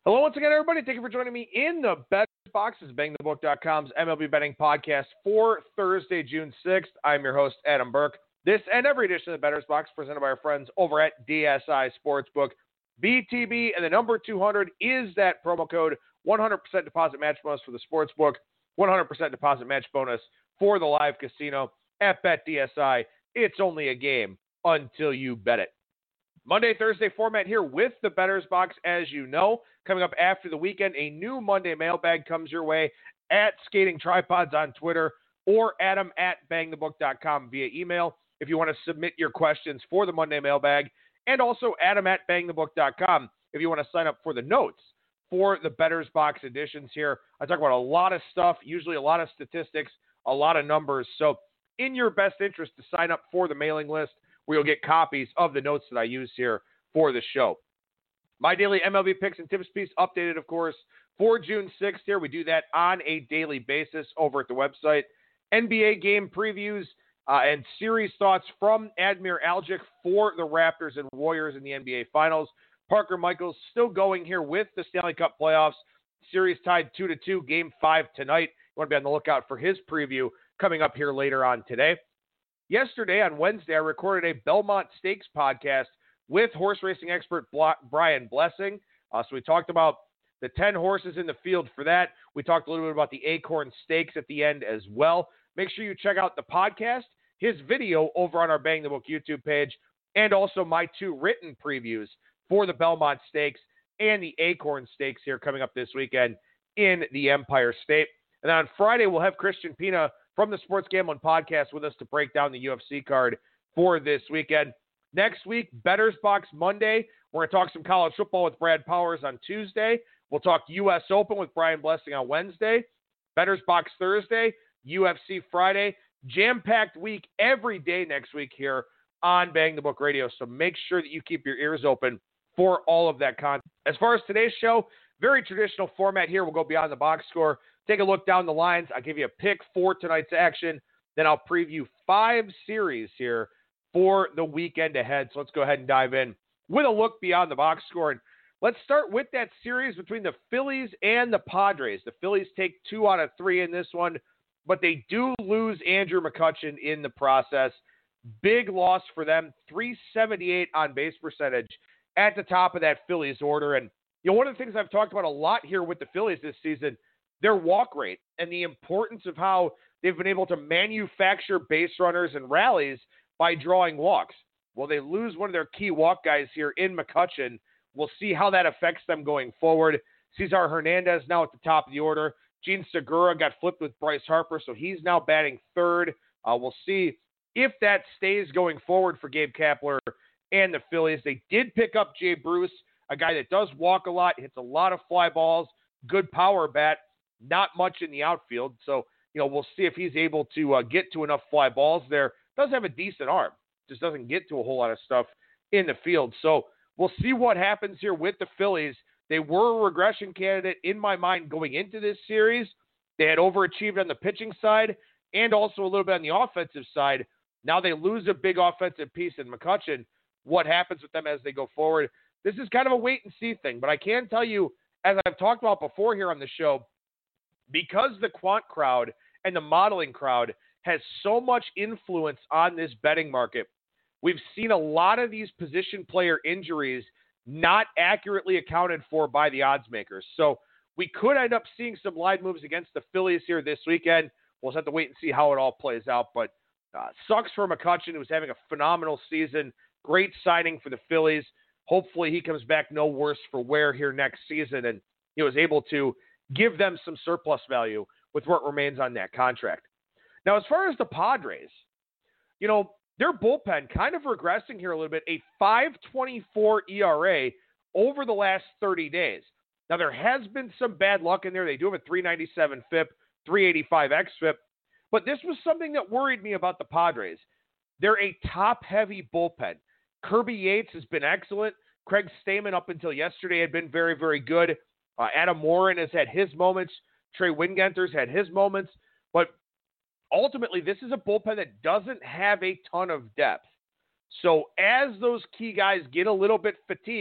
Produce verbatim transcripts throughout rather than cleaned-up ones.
Hello once again, everybody. Thank you for joining me in the Betters Box. This is Bang The Book dot com's M L B Betting Podcast for Thursday, June sixth. I'm your host, Adam Burke. This and every edition of the Betters Box presented by our friends over at D S I Sportsbook. B T B and the number two hundred is that promo code. one hundred percent deposit match bonus for the Sportsbook. one hundred percent deposit match bonus for the live casino at BetDSI. It's only a game until you bet it. Monday, Thursday format here with the Betters Box, as you know. Coming up after the weekend, a new Monday mailbag comes your way at Skating Tripods on Twitter or Adam at Bang The Book dot com via email if you want to submit your questions for the Monday mailbag, and also Adam at Bang The Book dot com if you want to sign up for the notes for the Betters Box editions here. I talk about a lot of stuff, usually a lot of statistics, a lot of numbers. So in your best interest to sign up for the mailing list, where you'll get copies of the notes that I use here for the show. My daily M L B picks and tips piece updated, of course, for June sixth here. We do that on a daily basis over at the website. N B A game previews uh, and series thoughts from Admir Algic for the Raptors and Warriors in the N B A Finals. Parker Michaels still going here with the Stanley Cup playoffs. Series tied two to two, game five tonight. You want to be on the lookout for his preview coming up here later on today. Yesterday, on Wednesday, I recorded a Belmont Stakes podcast with horse racing expert Brian Blessing. Uh, so we talked about the ten horses in the field for that. We talked a little bit about the Acorn Stakes at the end as well. Make sure you check out the podcast, his video over on our Bang the Book YouTube page, and also my two written previews for the Belmont Stakes and the Acorn Stakes here coming up this weekend in the Empire State. And then on Friday, we'll have Christian Pina from the Sports Gambling Podcast with us to break down the U F C card for this weekend. Next week, Betters Box Monday. We're going to talk some college football with Brad Powers on Tuesday. We'll talk U S Open with Brian Blessing on Wednesday. Betters Box Thursday. U F C Friday. Jam-packed week every day next week here on Bang the Book Radio. So make sure that you keep your ears open for all of that content. As far as today's show, very traditional format here. We'll go beyond the box score. Take a look down the lines. I'll give you a pick for tonight's action. Then I'll preview five series here for the weekend ahead. So let's go ahead and dive in with a look beyond the box score. And let's start with that series between the Phillies and the Padres. The Phillies take two out of three in this one, but they do lose Andrew McCutchen in the process. Big loss for them, three seventy-eight on base percentage at the top of that Phillies order. And you know, one of the things I've talked about a lot here with the Phillies this season, their walk rate and the importance of how they've been able to manufacture base runners and rallies by drawing walks. Well, they lose one of their key walk guys here in McCutchen. We'll see how that affects them going forward. Cesar Hernandez now at the top of the order. Gene Segura got flipped with Bryce Harper, so he's now batting third. Uh, we'll see if that stays going forward for Gabe Kapler and the Phillies. They did pick up Jay Bruce, a guy that does walk a lot, hits a lot of fly balls, good power bat. Not much in the outfield, so you know we'll see if he's able to uh, get to enough fly balls there. Does have a decent arm, just doesn't get to a whole lot of stuff in the field. So we'll see what happens here with the Phillies. They were a regression candidate in my mind going into this series. They had overachieved on the pitching side and also a little bit on the offensive side. Now they lose a big offensive piece in McCutchen. What happens with them as they go forward? This is kind of a wait and see thing, but I can tell you, as I've talked about before here on the show, because the quant crowd and the modeling crowd has so much influence on this betting market, we've seen a lot of these position player injuries not accurately accounted for by the odds makers. So we could end up seeing some line moves against the Phillies here this weekend. We'll just have to wait and see how it all plays out. But uh, sucks for McCutchen, who's having a phenomenal season. Great signing for the Phillies. Hopefully he comes back no worse for wear here next season, and he was able to give them some surplus value with what remains on that contract. Now, as far as the Padres, you know, their bullpen kind of regressing here a little bit, a five twenty-four E R A over the last thirty days. Now, there has been some bad luck in there. They do have a three ninety-seven F I P, three eighty-five X F I P, but this was something that worried me about the Padres. They're a top-heavy bullpen. Kirby Yates has been excellent. Craig Stammen up until yesterday had been very, very good. Uh, Adam Warren has had his moments. Trey Wingenter's had his moments. But ultimately, this is a bullpen that doesn't have a ton of depth. So as those key guys get a little bit fatigued,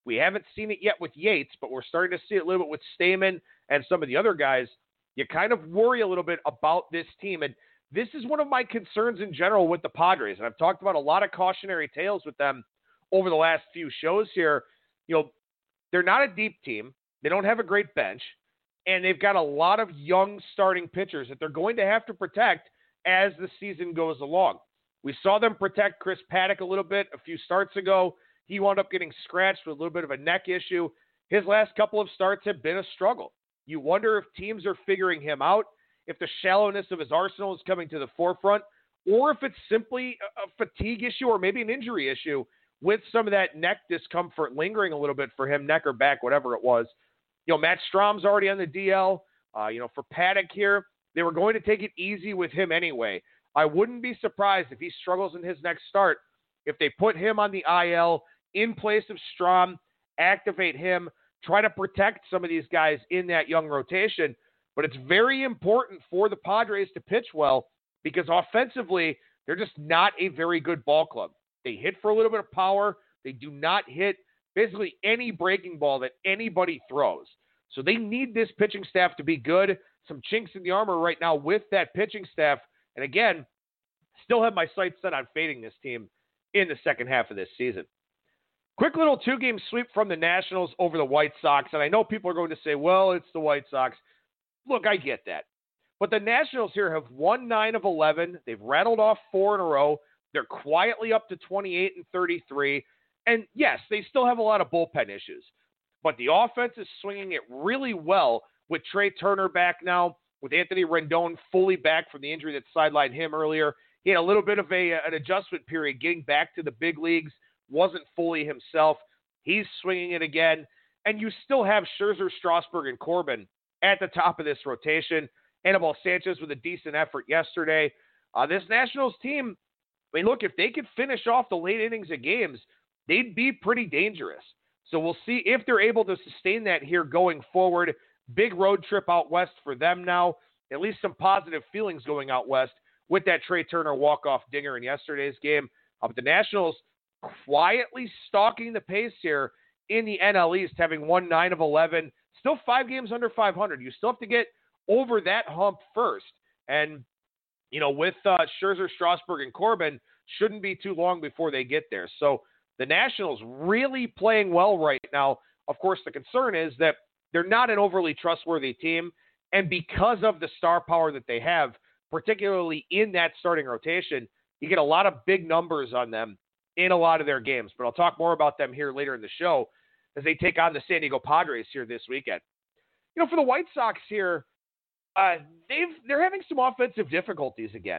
We haven't seen it yet with Yates, but we're starting to see it a little bit with Stamen and some of the other guys. You kind of worry a little bit about this team. And this is one of my concerns in general with the Padres. And I've talked about a lot of cautionary tales with them over the last few shows here. You know, they're not a deep team. They don't have a great bench. And they've got a lot of young starting pitchers that they're going to have to protect as the season goes along. We saw them protect Chris Paddock a little bit a few starts ago. He wound up getting scratched with a little bit of a neck issue. His last couple of starts have been a struggle. You wonder if teams are figuring him out, if the shallowness of his arsenal is coming to the forefront, or if it's simply a fatigue issue or maybe an injury issue with some of that neck discomfort lingering a little bit for him, neck or back, whatever it was. You know, Matt Strom's already on the D L. Uh, you know, for Paddock here, they were going to take it easy with him anyway. I wouldn't be surprised if he struggles in his next start, if they put him on the I L in place of Strom, activate him, try to protect some of these guys in that young rotation. But it's very important for the Padres to pitch well because offensively, they're just not a very good ball club. They hit for a little bit of power. They do not hit basically any breaking ball that anybody throws. So they need this pitching staff to be good. Some chinks in the armor right now with that pitching staff. And again, still have my sights set on fading this team in the second half of this season. Quick little two-game sweep from the Nationals over the White Sox. And I know people are going to say, well, it's the White Sox. Look, I get that. But the Nationals here have won nine of eleven. They've rattled off four in a row. They're quietly up to twenty-eight and thirty-three. And yes, they still have a lot of bullpen issues. But the offense is swinging it really well with Trey Turner back now, with Anthony Rendon fully back from the injury that sidelined him earlier. He had a little bit of a, an adjustment period getting back to the big leagues. Wasn't fully himself. He's swinging it again. And you still have Scherzer, Strasburg, and Corbin at the top of this rotation. Anibal Sanchez with a decent effort yesterday. Uh, this Nationals team, I mean, look, if they could finish off the late innings of games, they'd be pretty dangerous. So we'll see if they're able to sustain that here going forward. Big road trip out west for them now. At least some positive feelings going out west with that Trey Turner walk-off dinger in yesterday's game. Uh, but the Nationals quietly stalking the pace here in the N L East, having won nine of eleven. Still five games under five hundred. You still have to get over that hump first. And, you know, with uh, Scherzer, Strasburg, and Corbin, shouldn't be too long before they get there. So the Nationals really playing well right now. Of course, the concern is that they're not an overly trustworthy team. And because of the star power that they have, particularly in that starting rotation, you get a lot of big numbers on them in a lot of their games. But I'll talk more about them here later in the show as they take on the San Diego Padres here this weekend. You know, for the White Sox here, uh, they've, they're having some offensive difficulties again.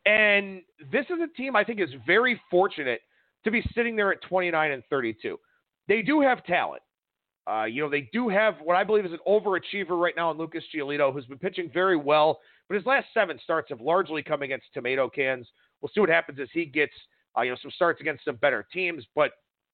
And this is a team I think is very fortunate to be sitting there at twenty-nine and thirty-two. They do have talent. Uh, you know, they do have what I believe is an overachiever right now in Lucas Giolito, who's been pitching very well, but his last seven starts have largely come against tomato cans. We'll see what happens as he gets, uh, you know, some starts against some better teams, but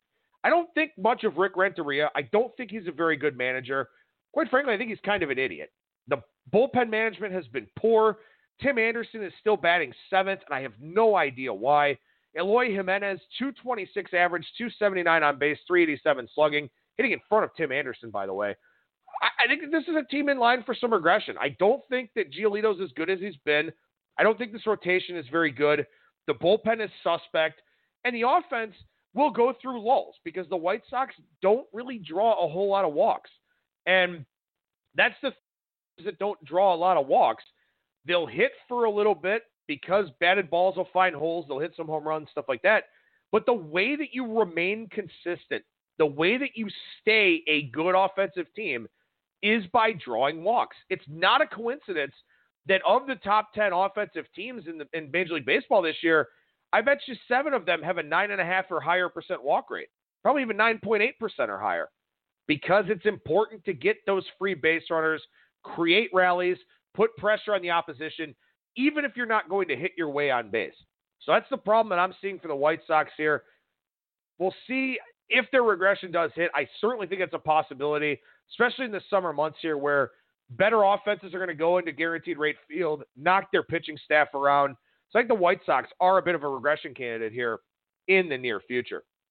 I don't think much of Rick Renteria. I don't think he's a very good manager. Quite frankly, I think he's kind of an idiot. The bullpen management has been poor. Tim Anderson is still batting seventh, and I have no idea why. Eloy Jimenez, two twenty-six average, two seventy-nine on base, three eighty-seven slugging, hitting in front of Tim Anderson, by the way. I, I think this is a team in line for some regression. I don't think that Giolito's as good as he's been. I don't think this rotation is very good. The bullpen is suspect, and the offense will go through lulls because the White Sox don't really draw a whole lot of walks. And that's the things that don't draw a lot of walks. They'll hit for a little bit because batted balls will find holes. They'll hit some home runs, stuff like that. But the way that you remain consistent, the way that you stay a good offensive team is by drawing walks. It's not a coincidence that of the top ten offensive teams in, the, in Major League Baseball this year, I bet you seven of them have a nine point five or higher percent walk rate, probably even nine point eight percent or higher, because it's important to get those free base runners, create rallies, put pressure on the opposition, even if you're not going to hit your way on base. So that's the problem that I'm seeing for the White Sox here. We'll see if their regression does hit. I certainly think it's a possibility, especially in the summer months here where better offenses are going to go into guaranteed rate field, knock their pitching staff around. So I think the White Sox are a bit of a regression candidate here in the near future.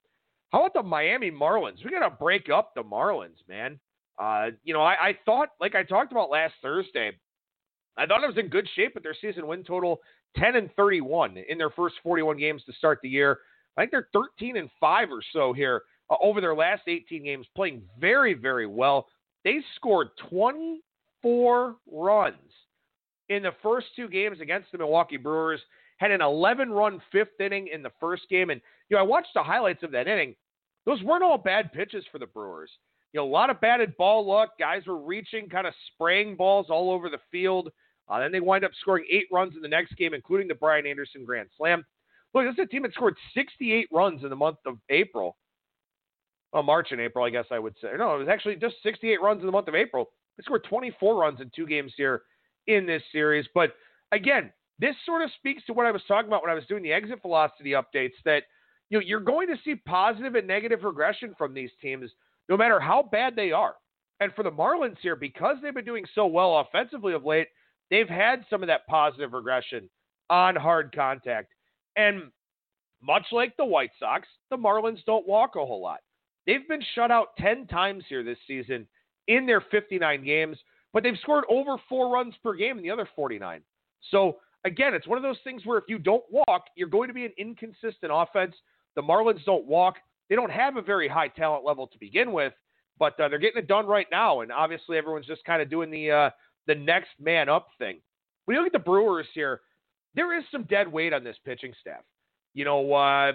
How about the Miami Marlins? We got to break up the Marlins, man. Uh, you know, I, I thought, like I talked about last Thursday, I thought it was in good shape with their season win total ten and thirty-one in their first forty-one games to start the year. I think they're thirteen and five or so here uh, over their last eighteen games, playing very, very well. They scored twenty-four runs in the first two games against the Milwaukee Brewers, had an eleven-run fifth inning in the first game. And, you know, I watched the highlights of that inning. Those weren't all bad pitches for the Brewers. You know, a lot of batted ball luck. Guys were reaching, kind of spraying balls all over the field. Uh, then they wind up scoring eight runs in the next game, including the Brian Anderson grand slam. Look, this is a team that scored sixty-eight runs in the month of April. Well, March and April, I guess I would say. No, it was actually just sixty-eight runs in the month of April. They scored twenty-four runs in two games here in this series. But, again, this sort of speaks to what I was talking about when I was doing the exit velocity updates, that you know, you're going to see positive and negative regression from these teams, no matter how bad they are. And for the Marlins here, because they've been doing so well offensively of late, they've had some of that positive regression on hard contact. And much like the White Sox, the Marlins don't walk a whole lot. They've been shut out ten times here this season in their fifty-nine games, but they've scored over four runs per game in the other forty-nine. So, again, it's one of those things where if you don't walk, you're going to be an inconsistent offense. The Marlins don't walk. They don't have a very high talent level to begin with, but uh, they're getting it done right now, and obviously everyone's just kind of doing the uh, the next man up thing. When you look at the Brewers here, there is some dead weight on this pitching staff. You know, uh,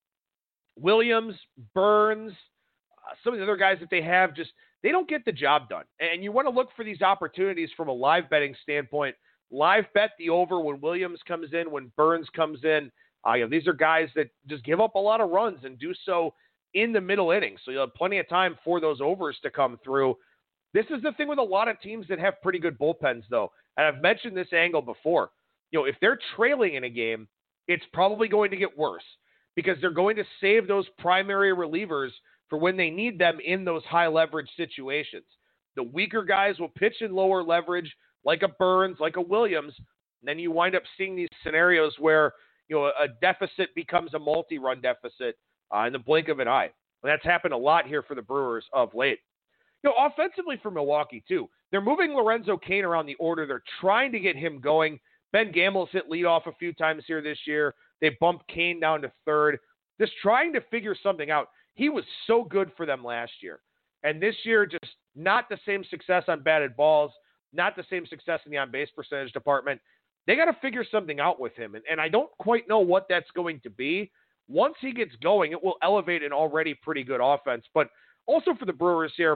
Williams, Burns, uh, some of the other guys that they have, just they don't get the job done. And you want to look for these opportunities from a live betting standpoint. Live bet the over when Williams comes in, when Burns comes in. Uh, you know, these are guys that just give up a lot of runs and do so in the middle innings. So you'll have plenty of time for those overs to come through. This is the thing with a lot of teams that have pretty good bullpens, though. And I've mentioned this angle before. You know, if they're trailing in a game, it's probably going to get worse because they're going to save those primary relievers for when they need them in those high leverage situations. The weaker guys will pitch in lower leverage, like a Burns, like a Williams. And then you wind up seeing these scenarios where, you know, a deficit becomes a multi-run deficit uh, in the blink of an eye. And that's happened a lot here for the Brewers of late. You know, offensively for Milwaukee, too. They're moving Lorenzo Cain around the order. They're trying to get him going. Ben Gamble's hit leadoff a few times here this year. They bumped Cain down to third. Just trying to figure something out. He was so good for them last year. And this year, just not the same success on batted balls, not the same success in the on-base percentage department. They got to figure something out with him. And, and I don't quite know what that's going to be. Once he gets going, it will elevate an already pretty good offense. But also for the Brewers here,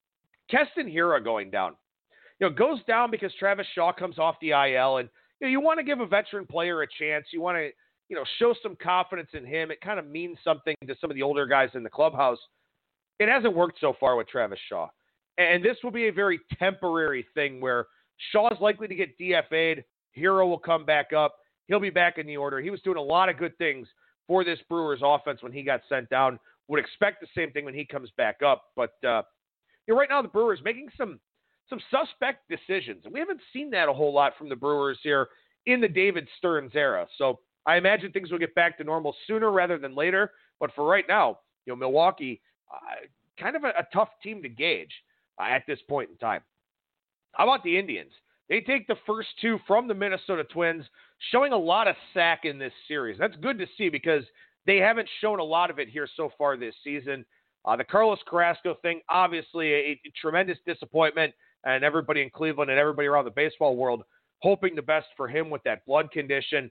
Keston Hiura going down. You know, goes down because Travis Shaw comes off the I L. And you know, you want to give a veteran player a chance. You want to, you know, show some confidence in him. It kind of means something to some of the older guys in the clubhouse. It hasn't worked so far with Travis Shaw. And this will be a very temporary thing where Shaw is likely to get D F A'd. Hiura will come back up. He'll be back in the order. He was doing a lot of good things for this Brewers offense when he got sent down. Would expect the same thing when he comes back up. But uh, you know, right now the Brewers making some some suspect decisions. And we haven't seen that a whole lot from the Brewers here in the David Stearns era. So I imagine things will get back to normal sooner rather than later. But for right now, you know, Milwaukee, uh, kind of a, a tough team to gauge uh, at this point in time. How about the Indians? They take the first two from the Minnesota Twins, showing a lot of sack in this series. That's good to see because they haven't shown a lot of it here so far this season. Uh, the Carlos Carrasco thing, obviously a, a tremendous disappointment, and everybody in Cleveland and everybody around the baseball world hoping the best for him with that blood condition.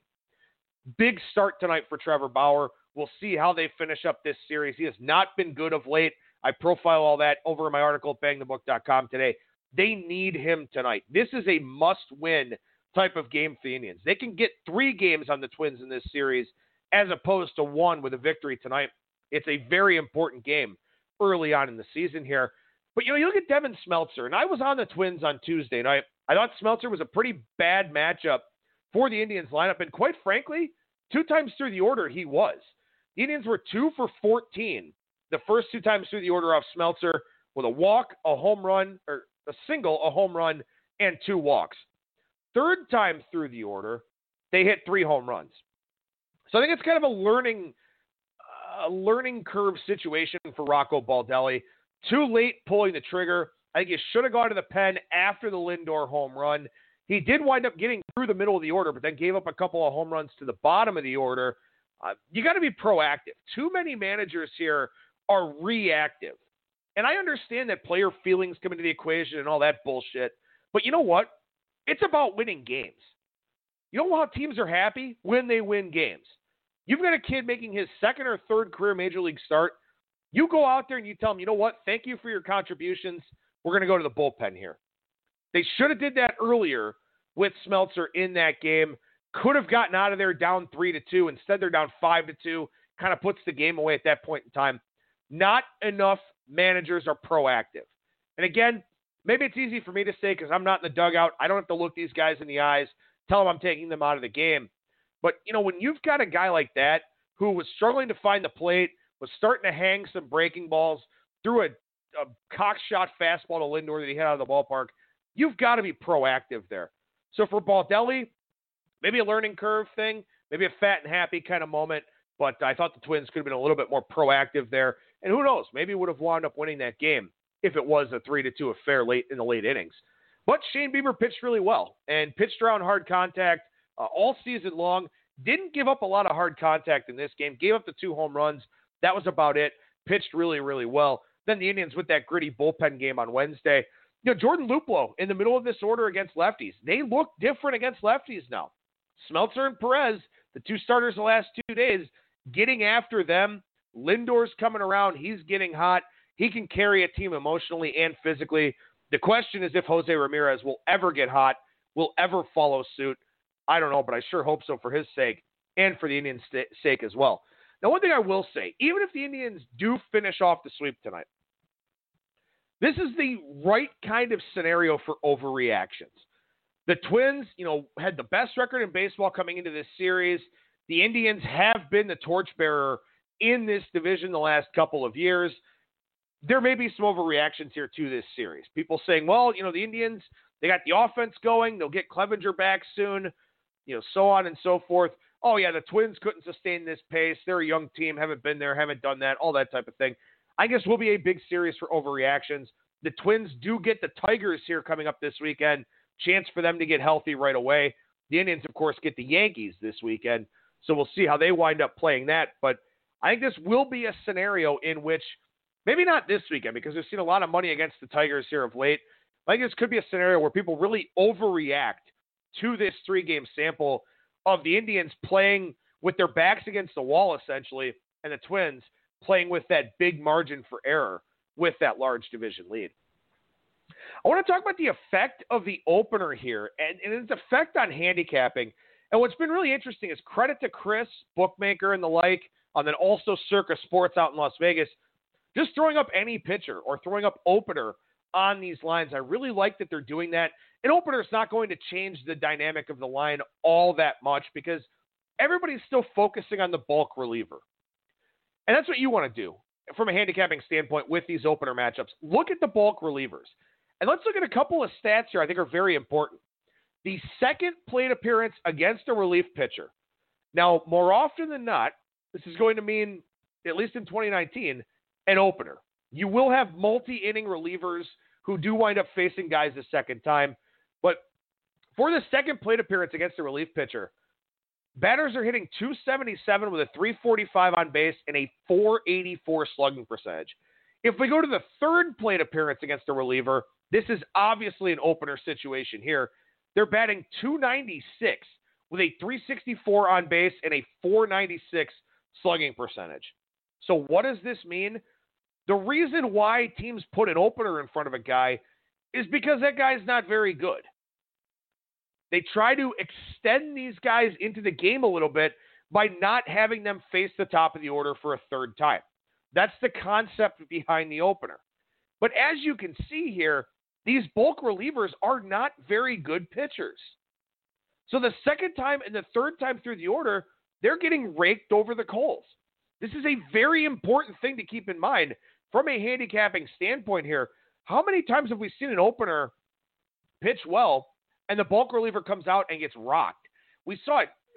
Big start tonight for Trevor Bauer. We'll see how they finish up this series. He has not been good of late. I profile all that over in my article at bang the book dot com today. They need him tonight. This is a must-win type of game for the Indians. They can get three games on the Twins in this series as opposed to one with a victory tonight. It's a very important game early on in the season here. But, you know, you look at Devin Smeltzer, and I was on the Twins on Tuesday night. I thought Smeltzer was a pretty bad matchup for the Indians lineup, and quite frankly, two times through the order, he was. The Indians were two for fourteen the first two times through the order off Smeltzer with a walk, a home run, or a single, a home run, and two walks. Third time through the order, they hit three home runs. So I think it's kind of a learning a learning curve situation for Rocco Baldelli. Too late pulling the trigger. I think he should have gone to the pen after the Lindor home run. He did wind up getting through the middle of the order, but then gave up a couple of home runs to the bottom of the order. Uh, you got to be proactive. Too many managers here are reactive. And I understand that player feelings come into the equation and all that bullshit. But you know what? It's about winning games. You know how teams are happy? When they win games. You've got a kid making his second or third career Major League start. You go out there and you tell him, you know what? Thank you for your contributions. We're going to go to the bullpen here. They should have did that earlier with Smeltzer in that game. Could have gotten out of there down three to two. Instead, they're down five to two. Kind of puts the game away at that point in time. Not enough managers are proactive. And again, maybe it's easy for me to say because I'm not in the dugout. I don't have to look these guys in the eyes, tell them I'm taking them out of the game. But, you know, when you've got a guy like that who was struggling to find the plate, was starting to hang some breaking balls, threw a, a cock shot fastball to Lindor that he hit out of the ballpark, you've got to be proactive there. So for Baldelli, maybe a learning curve thing, maybe a fat and happy kind of moment, but I thought the Twins could have been a little bit more proactive there. And who knows, maybe would have wound up winning that game if it was a three to two affair late in the late innings. But Shane Bieber pitched really well and pitched around hard contact uh, all season long. Didn't give up a lot of hard contact in this game. Gave up the two home runs. That was about it. Pitched really, really well. Then the Indians with that gritty bullpen game on Wednesday. You know, Jordan Luplow in the middle of this order against lefties. They look different against lefties now. Smeltzer and Perez, the two starters the last two days, getting after them. Lindor's coming around. He's getting hot. He can carry a team emotionally and physically. The question is if Jose Ramirez will ever get hot, will ever follow suit. I don't know, but I sure hope so for his sake and for the Indians' sake as well. Now, one thing I will say, even if the Indians do finish off the sweep tonight, this is the right kind of scenario for overreactions. The Twins, you know, had the best record in baseball coming into this series. The Indians have been the torchbearer in this division the last couple of years. There may be some overreactions here to this series. People saying, well, you know, the Indians, they got the offense going. They'll get Clevenger back soon, you know, so on and so forth. Oh, yeah, the Twins couldn't sustain this pace. They're a young team, haven't been there, haven't done that, all that type of thing. I guess will be a big series for overreactions. The Twins do get the Tigers here coming up this weekend. Chance for them to get healthy right away. The Indians, of course, get the Yankees this weekend. So we'll see how they wind up playing that. But I think this will be a scenario in which, maybe not this weekend because we've seen a lot of money against the Tigers here of late. I think this could be a scenario where people really overreact to this three-game sample of the Indians playing with their backs against the wall, essentially, and the Twins playing with that big margin for error with that large division lead. I want to talk about the effect of the opener here and, and its effect on handicapping. And what's been really interesting is credit to Chris, bookmaker and the like, and then also Circa Sports out in Las Vegas, just throwing up any pitcher or throwing up opener on these lines. I really like that they're doing that. An opener is not going to change the dynamic of the line all that much because everybody's still focusing on the bulk reliever. And that's what you want to do from a handicapping standpoint with these opener matchups. Look at the bulk relievers. And let's look at a couple of stats here I think are very important. The second plate appearance against a relief pitcher. Now, more often than not, this is going to mean, at least in twenty nineteen, an opener. You will have multi-inning relievers who do wind up facing guys the second time. But for the second plate appearance against a relief pitcher, batters are hitting two seventy-seven with a three forty-five on base and a four eighty-four slugging percentage. If we go to the third plate appearance against a reliever, this is obviously an opener situation here. They're batting two ninety-six with a three sixty-four on base and a four ninety-six slugging percentage. So what does this mean? The reason why teams put an opener in front of a guy is because that guy's not very good. They try to extend these guys into the game a little bit by not having them face the top of the order for a third time. That's the concept behind the opener. But as you can see here, these bulk relievers are not very good pitchers. So the second time and the third time through the order, they're getting raked over the coals. This is a very important thing to keep in mind from a handicapping standpoint here. How many times have we seen an opener pitch well and the bulk reliever comes out and gets rocked? We saw it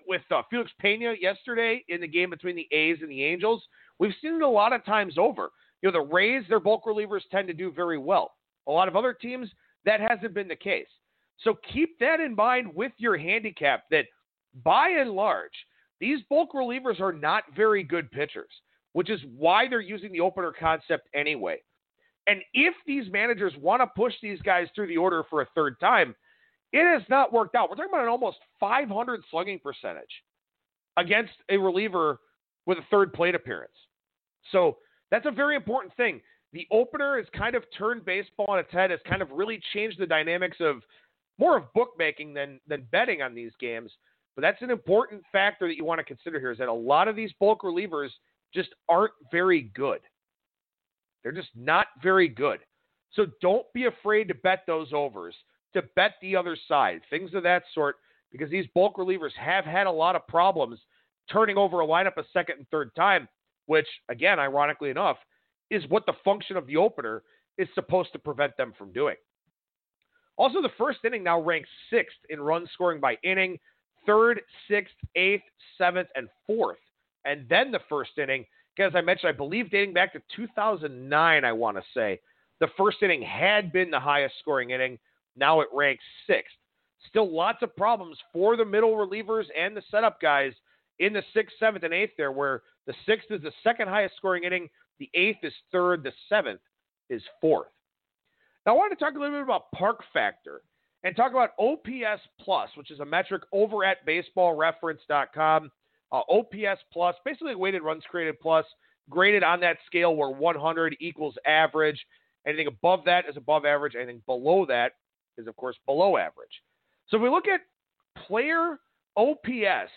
with uh, Felix Pena yesterday in the game between the A's and the Angels. We've seen it a lot of times over. You know, the Rays, their bulk relievers tend to do very well. A lot of other teams, that hasn't been the case. So keep that in mind with your handicap that by and large, these bulk relievers are not very good pitchers, which is why they're using the opener concept anyway. And if these managers want to push these guys through the order for a third time, it has not worked out. We're talking about an almost five hundred slugging percentage against a reliever with a third plate appearance. So that's a very important thing. The opener has kind of turned baseball on its head, has kind of really changed the dynamics of more of bookmaking than, than betting on these games. But that's an important factor that you want to consider here, is that a lot of these bulk relievers just aren't very good. They're just not very good. So don't be afraid to bet those overs, to bet the other side, things of that sort, because these bulk relievers have had a lot of problems turning over a lineup a second and third time, which, again, ironically enough, is what the function of the opener is supposed to prevent them from doing. Also, the first inning now ranks sixth in run scoring by inning, third, sixth, eighth, seventh, and fourth. And then the first inning, as I mentioned, I believe dating back to two thousand nine, I want to say, the first inning had been the highest scoring inning. Now it ranks sixth. Still lots of problems for the middle relievers and the setup guys in the sixth, seventh, and eighth there, where the sixth is the second highest scoring inning, the eighth is third, the seventh is fourth. Now I want to talk a little bit about park factor and talk about O P S plus, which is a metric over at baseball reference dot com. Uh, O P S plus, basically weighted runs created plus, graded on that scale where one hundred equals average. Anything above that is above average. Anything below that is, of course, below average. So if we look at player O P S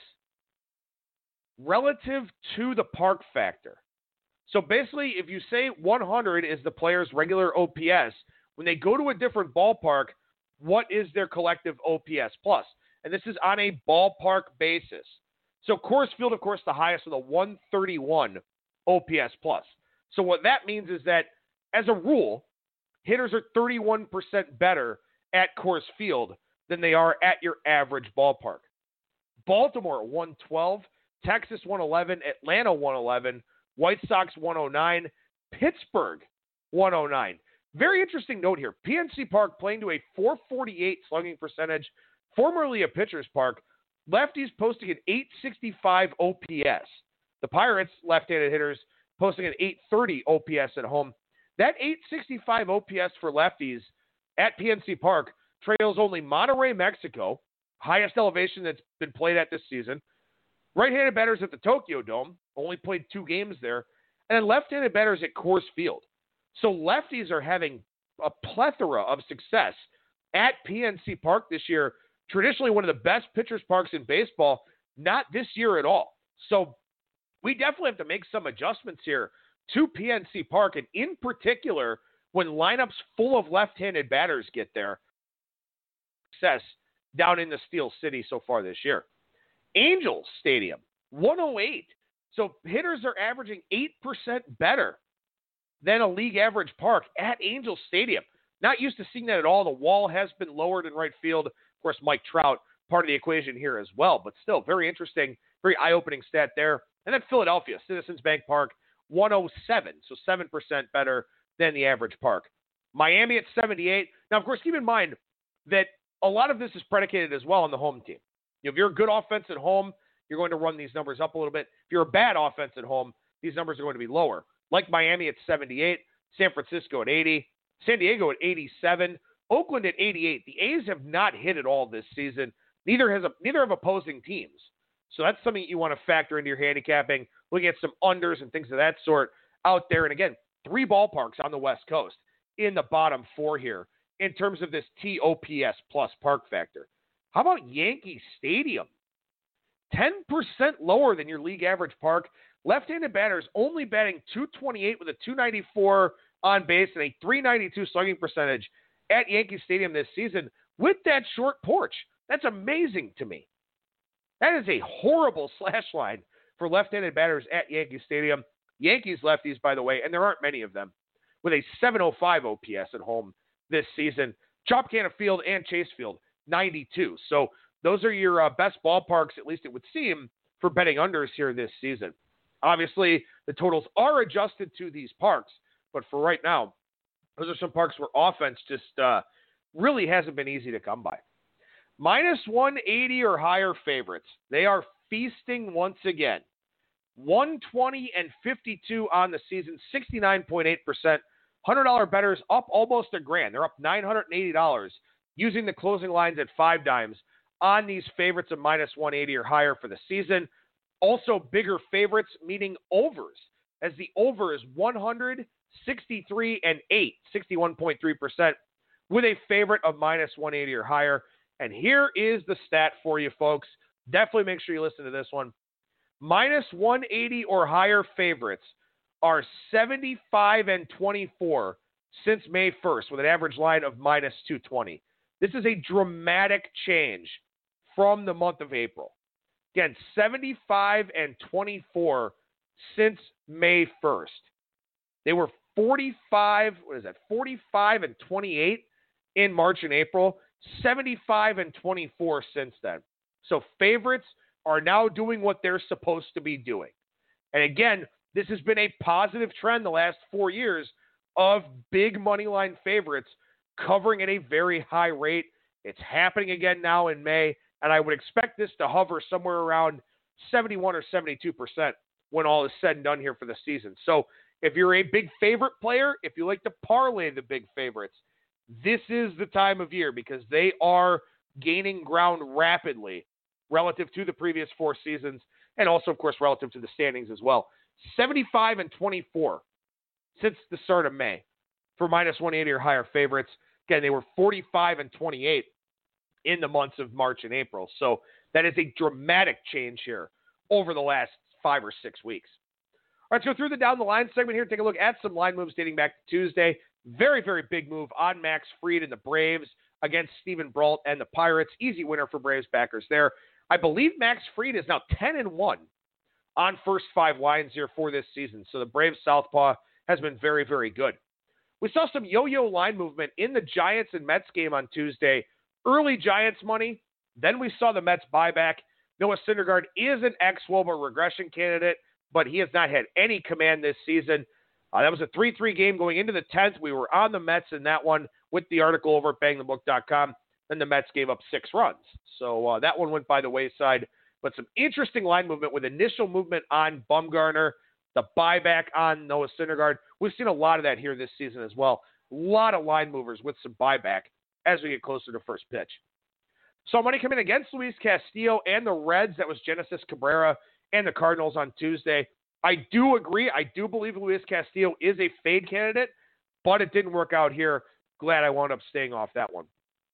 relative to the park factor. So basically, if you say one hundred is the player's regular O P S, when they go to a different ballpark, what is their collective O P S plus? And this is on a ballpark basis. So Coors Field, of course, the highest with a one thirty-one O P S plus. So what that means is that, as a rule, hitters are thirty-one percent better at Coors Field than they are at your average ballpark. Baltimore, one twelve. Texas, one eleven. Atlanta, one eleven. White Sox, one oh nine. Pittsburgh, one oh nine. Very interesting note here. P N C Park playing to a four forty-eight slugging percentage, formerly a pitcher's park. Lefties posting an eight sixty-five O P S. The Pirates, left-handed hitters, posting an eight thirty O P S at home. That eight sixty-five O P S for lefties at P N C Park trails only Monterrey, Mexico, highest elevation that's been played at this season. Right-handed batters at the Tokyo Dome, only played two games there. And then left-handed batters at Coors Field. So lefties are having a plethora of success at P N C Park this year. Traditionally one of the best pitchers' parks in baseball, not this year at all. So we definitely have to make some adjustments here to P N C Park, and in particular, when lineups full of left-handed batters get there. Success down in the Steel City so far this year. Angels Stadium, one oh eight. So hitters are averaging eight percent better than a league average park at Angels Stadium. Not used to seeing that at all. The wall has been lowered in right field. Of course, Mike Trout, part of the equation here as well, but still very interesting, very eye-opening stat there. And then Philadelphia, Citizens Bank Park, one oh seven, so seven percent better than the average park. Miami at seventy-eight. Now, of course, keep in mind that a lot of this is predicated as well on the home team. If you're a good offense at home, you're going to run these numbers up a little bit. If you're a bad offense at home, these numbers are going to be lower. Like Miami at seventy-eight, San Francisco at eighty, San Diego at eighty-seven, Oakland at eighty-eight. The A's have not hit it all this season. Neither has a, neither have opposing teams. So that's something you want to factor into your handicapping, looking at some unders and things of that sort out there. And again, three ballparks on the West Coast in the bottom four here in terms of this T O P S plus park factor. How about Yankee Stadium? ten percent lower than your league average park. Left-handed batters only batting two twenty-eight with a two ninety-four on base and a three ninety-two slugging percentage at Yankee Stadium this season with that short porch. That's amazing to me. That is a horrible slash line for left-handed batters at Yankee Stadium. Yankees lefties, by the way, and there aren't many of them, with a seven oh five O P S at home this season. Tropicana Field and Chase Field, ninety-two. So those are your uh, best ballparks, at least it would seem, for betting unders here this season. Obviously, the totals are adjusted to these parks, but for right now, those are some parks where offense just uh, really hasn't been easy to come by. Minus one eighty or higher favorites. They are feasting once again. one twenty and fifty-two on the season, sixty-nine point eight percent. one hundred dollars bettors up almost a grand. They're up nine hundred eighty dollars using the closing lines at five dimes on these favorites of minus one eighty or higher for the season. Also bigger favorites, meaning overs, as the over is one hundred sixty-three and eight, sixty-one point three percent, with a favorite of minus one eighty or higher. And here is the stat for you, folks. Definitely make sure you listen to this one. Minus one eighty or higher favorites are seventy-five and twenty-four since May first, with an average line of minus two twenty. This is a dramatic change from the month of April. Again, seventy-five and twenty-four since May first. They were forty-five, what is that, forty-five and twenty-eight in March and April, seventy-five and twenty-four since then. So favorites are now doing what they're supposed to be doing. And again, this has been a positive trend the last four years of big money line favorites covering at a very high rate. It's happening again now in May, and I would expect this to hover somewhere around seventy-one or seventy-two percent when all is said and done here for the season. So if you're a big favorite player, if you like to parlay the big favorites, this is the time of year because they are gaining ground rapidly relative to the previous four seasons and also, of course, relative to the standings as well. seventy-five and twenty-four since the start of May for minus one eighty or higher favorites. Again, they were forty-five and twenty-eight in the months of March and April. So that is a dramatic change here over the last five or six weeks. All right, so through the down the line segment here, take a look at some line moves dating back to Tuesday. Very, very big move on Max Fried and the Braves against Steven Brault and the Pirates. Easy winner for Braves backers there. I believe Max Fried is now ten and one on first five lines here for this season. So the Braves southpaw has been very, very good. We saw some yo-yo line movement in the Giants and Mets game on Tuesday. Early Giants money. Then we saw the Mets buyback. Noah Syndergaard is an ex-Woba regression candidate, but he has not had any command this season. Uh, that was a three three game going into the tenth. We were on the Mets in that one with the article over at bang the book dot com. Then the Mets gave up six runs. So uh, that one went by the wayside. But some interesting line movement with initial movement on Bumgarner, the buyback on Noah Syndergaard. We've seen a lot of that here this season as well. A lot of line movers with some buyback as we get closer to first pitch. So money coming against Luis Castillo and the Reds. That was Genesis Cabrera and the Cardinals on Tuesday. I do agree. I do believe Luis Castillo is a fade candidate, but it didn't work out here. Glad I wound up staying off that one.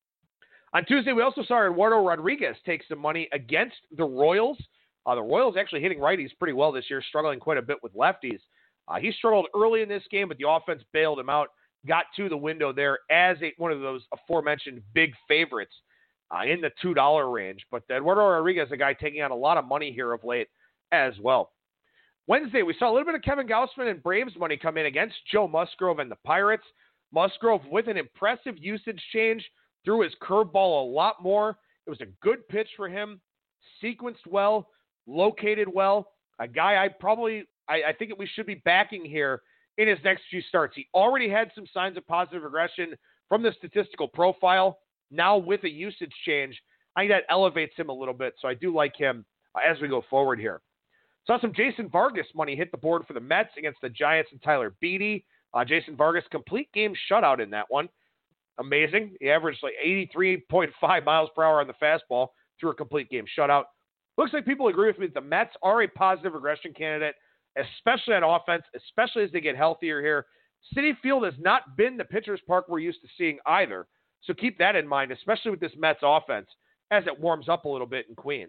On Tuesday, we also saw Eduardo Rodriguez take some money against the Royals. Uh, the Royals actually hitting righties pretty well this year, struggling quite a bit with lefties. Uh, he struggled early in this game, but the offense bailed him out, got to the window there as a, one of those aforementioned big favorites uh, in the two dollar range. But Eduardo Rodriguez, a guy taking on a lot of money here of late as well. Wednesday, we saw a little bit of Kevin Gausman and Braves money come in against Joe Musgrove and the Pirates. Musgrove with an impressive usage change, threw his curveball a lot more. It was a good pitch for him, sequenced well, located well. A guy I probably, I, I think we should be backing here in his next few starts. He already had some signs of positive regression from the statistical profile. Now with a usage change, I think that elevates him a little bit. So I do like him uh, as we go forward here. Saw some Jason Vargas money hit the board for the Mets against the Giants and Tyler Beede. Uh, Jason Vargas, complete game shutout in that one. Amazing. He averaged like eighty-three point five miles per hour on the fastball through a complete game shutout. Looks like people agree with me that the Mets are a positive regression candidate, especially on offense, especially as they get healthier here. Citi Field has not been the pitcher's park we're used to seeing either. So keep that in mind, especially with this Mets offense as it warms up a little bit in Queens.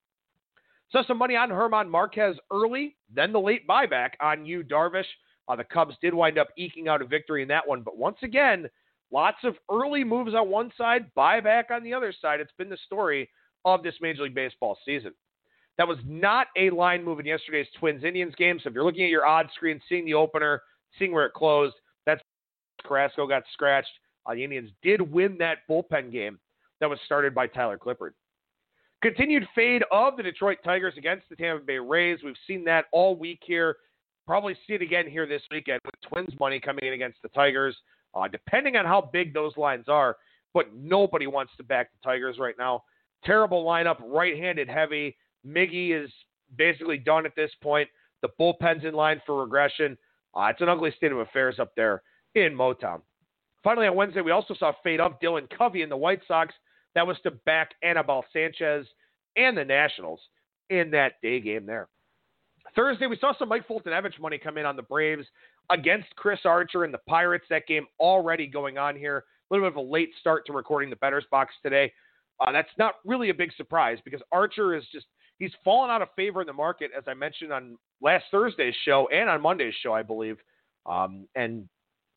So some money on German Marquez early, then the late buyback on Yu Darvish. Uh, the Cubs did wind up eking out a victory in that one. But once again, lots of early moves on one side, buyback on the other side. It's been the story of this Major League Baseball season. That was not a line move in yesterday's Twins-Indians game. So if you're looking at your odds screen, seeing the opener, seeing where it closed, that's Carrasco got scratched. Uh, the Indians did win that bullpen game that was started by Tyler Clippard. Continued fade of the Detroit Tigers against the Tampa Bay Rays. We've seen that all week here. Probably see it again here this weekend with Twins money coming in against the Tigers, uh, depending on how big those lines are. But nobody wants to back the Tigers right now. Terrible lineup, right-handed heavy. Miggy is basically done at this point. The bullpen's in line for regression. Uh, it's an ugly state of affairs up there in Motown. Finally, on Wednesday, we also saw fade of Dylan Covey in the White Sox. That was to back Anibal Sanchez and the Nationals in that day game there. Thursday, we saw some Mike Foltynewicz money come in on the Braves against Chris Archer and the Pirates. That game already going on here. A little bit of a late start to recording the Bettor's Box today. Uh, that's not really a big surprise because Archer is just, he's fallen out of favor in the market, as I mentioned on last Thursday's show and on Monday's show, I believe. Um, and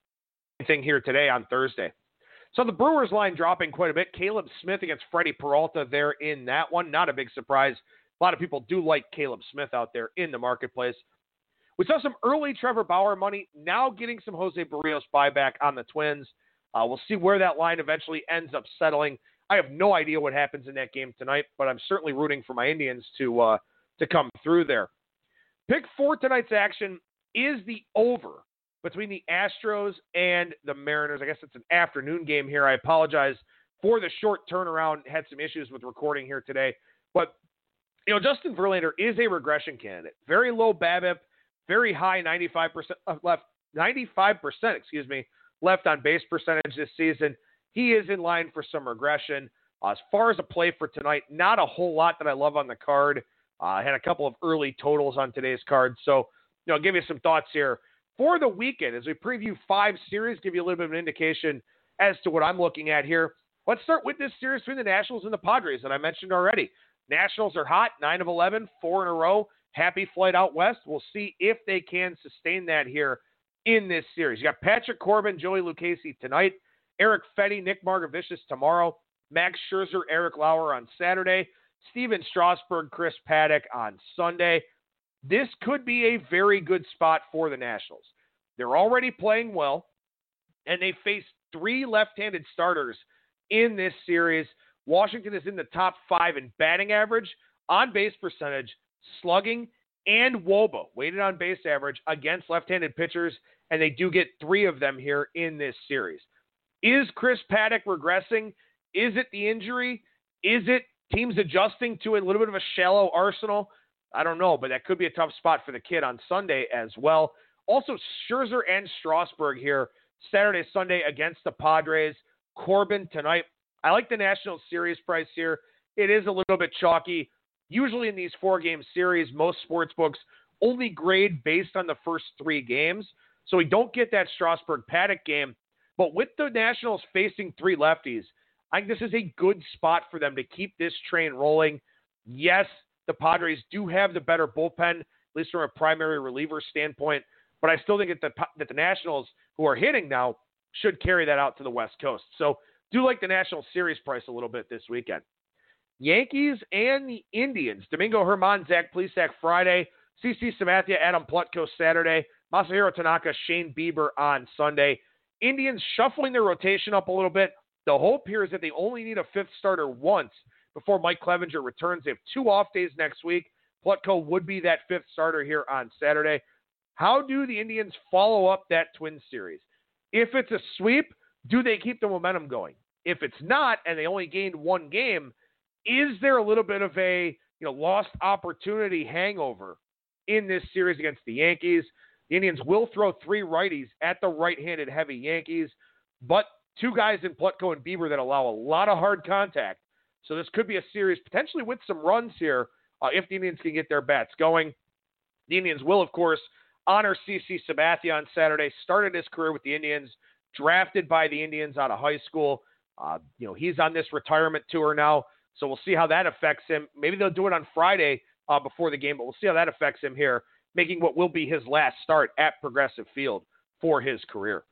thing here today on Thursday. So the Brewers line dropping quite a bit. Caleb Smith against Freddie Peralta there in that one. Not a big surprise. A lot of people do like Caleb Smith out there in the marketplace. We saw some early Trevor Bauer money, now getting some Jose Barrios buyback on the Twins. Uh, we'll see where that line eventually ends up settling. I have no idea what happens in that game tonight, but I'm certainly rooting for my Indians to uh, to come through there. Pick for tonight's action is the over between the Astros and the Mariners. I guess it's an afternoon game here. I apologize for the short turnaround. Had some issues with recording here today. But, you know, Justin Verlander is a regression candidate. Very low BABIP, very high ninety-five percent left, ninety-five percent, excuse me, left on base percentage this season. He is in line for some regression. Uh, as far as a play for tonight, not a whole lot that I love on the card. Uh, I had a couple of early totals on today's card. So, you know, I'll give you some thoughts here. For the weekend, as we preview five series, give you a little bit of an indication as to what I'm looking at here. Let's start with this series between the Nationals and the Padres that I mentioned already. Nationals are hot, nine of eleven, four in a row. Happy flight out west. We'll see if they can sustain that here in this series. You got Patrick Corbin, Joey Lucchesi tonight, Eric Fetty, Nick Margevicius tomorrow, Max Scherzer, Eric Lauer on Saturday, Steven Strasburg, Chris Paddock on Sunday. This could be a very good spot for the Nationals. They're already playing well, and they face three left-handed starters in this series. Washington is in the top five in batting average, on-base percentage, slugging, and W O B A, weighted on-base average, against left-handed pitchers, and they do get three of them here in this series. Is Chris Paddock regressing? Is it the injury? Is it teams adjusting to a little bit of a shallow arsenal? I don't know, but that could be a tough spot for the kid on Sunday as well. Also, Scherzer and Strasburg here Saturday, Sunday against the Padres. Corbin tonight. I like the National Series price here. It is a little bit chalky. Usually in these four-game series, most sports books only grade based on the first three games. So we don't get that Strasburg-Paddock game. But with the Nationals facing three lefties, I think this is a good spot for them to keep this train rolling. Yes, the Padres do have the better bullpen, at least from a primary reliever standpoint. But I still think that the, that the Nationals, who are hitting now, should carry that out to the West Coast. So do like the National Series price a little bit this weekend. Yankees and the Indians. Domingo Germán, Zach Plesac Friday. C C Sabathia, Adam Plutko Saturday. Masahiro Tanaka, Shane Bieber on Sunday. Indians shuffling their rotation up a little bit. The hope here is that they only need a fifth starter once before Mike Clevenger returns. They have two off days next week. Plutko would be that fifth starter here on Saturday. How do the Indians follow up that Twins series? If it's a sweep, do they keep the momentum going? If it's not, and they only gained one game, is there a little bit of a you know lost opportunity hangover in this series against the Yankees? The Indians will throw three righties at the right-handed heavy Yankees, but two guys in Plutko and Bieber that allow a lot of hard contact. So this could be a series potentially with some runs here uh, if the Indians can get their bats going. The Indians will, of course, honor C C Sabathia on Saturday. Started his career with the Indians, drafted by the Indians out of high school. Uh, you know, he's on this retirement tour now, so we'll see how that affects him. Maybe they'll do it on Friday uh, before the game, but we'll see how that affects him here, making what will be his last start at Progressive Field for his career.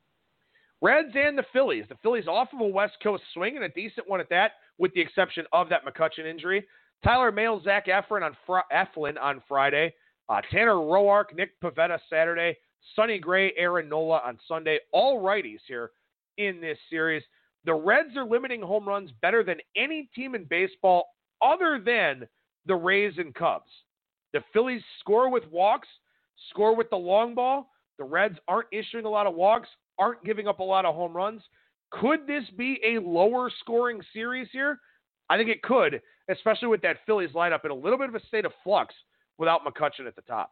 Reds and the Phillies. The Phillies off of a West Coast swing, and a decent one at that, with the exception of that McCutchen injury. Tyler Mahle, Zach Eflin on, fr- Eflin on Friday. Uh, Tanner Roark, Nick Pivetta Saturday. Sonny Gray, Aaron Nola on Sunday. All righties here in this series. The Reds are limiting home runs better than any team in baseball other than the Rays and Cubs. The Phillies score with walks, score with the long ball. The Reds aren't issuing a lot of walks, aren't giving up a lot of home runs. Could this be a lower scoring series here? I think it could, especially with that Phillies lineup in a little bit of a state of flux without McCutchen at the top.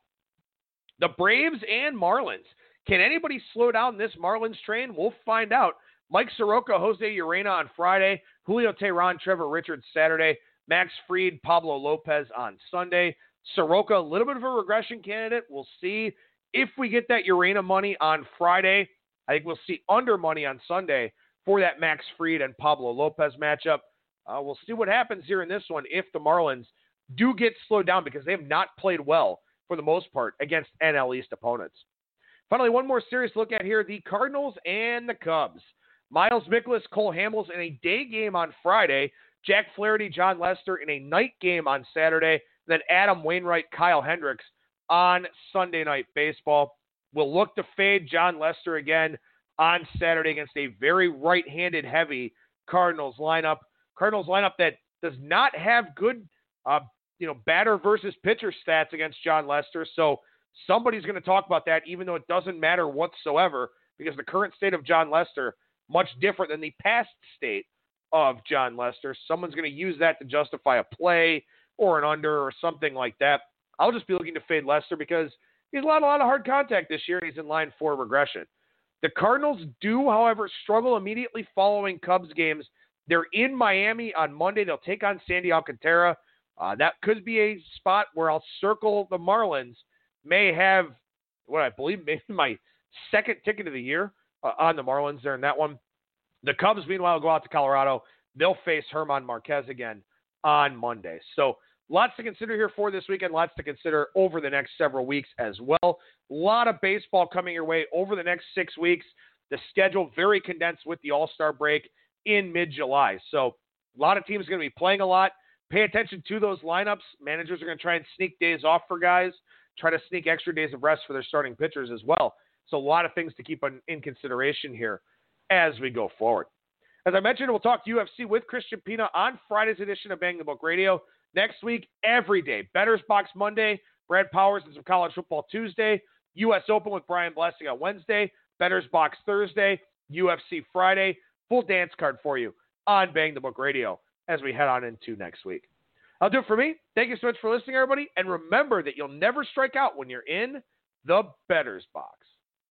The Braves and Marlins. Can anybody slow down this Marlins train? We'll find out. Mike Soroka, Jose Urena on Friday, Julio Teheran, Trevor Richards Saturday, Max Fried, Pablo Lopez on Sunday. Soroka, a little bit of a regression candidate. We'll see if we get that Urena money on Friday. I think we'll see under money on Sunday for that Max Fried and Pablo Lopez matchup. Uh, we'll see what happens here in this one if the Marlins do get slowed down because they have not played well for the most part against N L East opponents. Finally, one more serious look at here, the Cardinals and the Cubs. Miles Mikolas, Cole Hamels in a day game on Friday, Jack Flaherty, John Lester in a night game on Saturday, then Adam Wainwright, Kyle Hendricks on Sunday Night Baseball. We'll look to fade John Lester again on Saturday against a very right-handed heavy Cardinals lineup. Cardinals lineup that does not have good, uh, you know, batter versus pitcher stats against John Lester. So somebody's going to talk about that, even though it doesn't matter whatsoever, because the current state of John Lester, much different than the past state of John Lester. Someone's going to use that to justify a play or an under or something like that. I'll just be looking to fade Lester because he's allowed a lot of hard contact this year, and he's in line for regression. The Cardinals do, however, struggle immediately following Cubs games. They're in Miami on Monday. They'll take on Sandy Alcantara. Uh, that could be a spot where I'll circle the Marlins. May have, what I believe, maybe my second ticket of the year uh, on the Marlins there in that one. The Cubs, meanwhile, go out to Colorado. They'll face Herman Marquez again on Monday. So lots to consider here for this weekend, lots to consider over the next several weeks as well. A lot of baseball coming your way over the next six weeks. The schedule very condensed with the All-Star break in mid-July. So a lot of teams are going to be playing a lot. Pay attention to those lineups. Managers are going to try and sneak days off for guys, try to sneak extra days of rest for their starting pitchers as well. So a lot of things to keep in, in consideration here as we go forward. As I mentioned, we'll talk U F C with Christian Pina on Friday's edition of Bang the Book Radio. Next week, every day. Bettor's Box Monday, Brad Powers and some college football Tuesday, U S Open with Brian Blessing on Wednesday, Bettor's Box Thursday, U F C Friday. Full dance card for you on Bang the Book Radio as we head on into next week. I'll do it for me. Thank you so much for listening, everybody. And remember that you'll never strike out when you're in the Bettor's Box.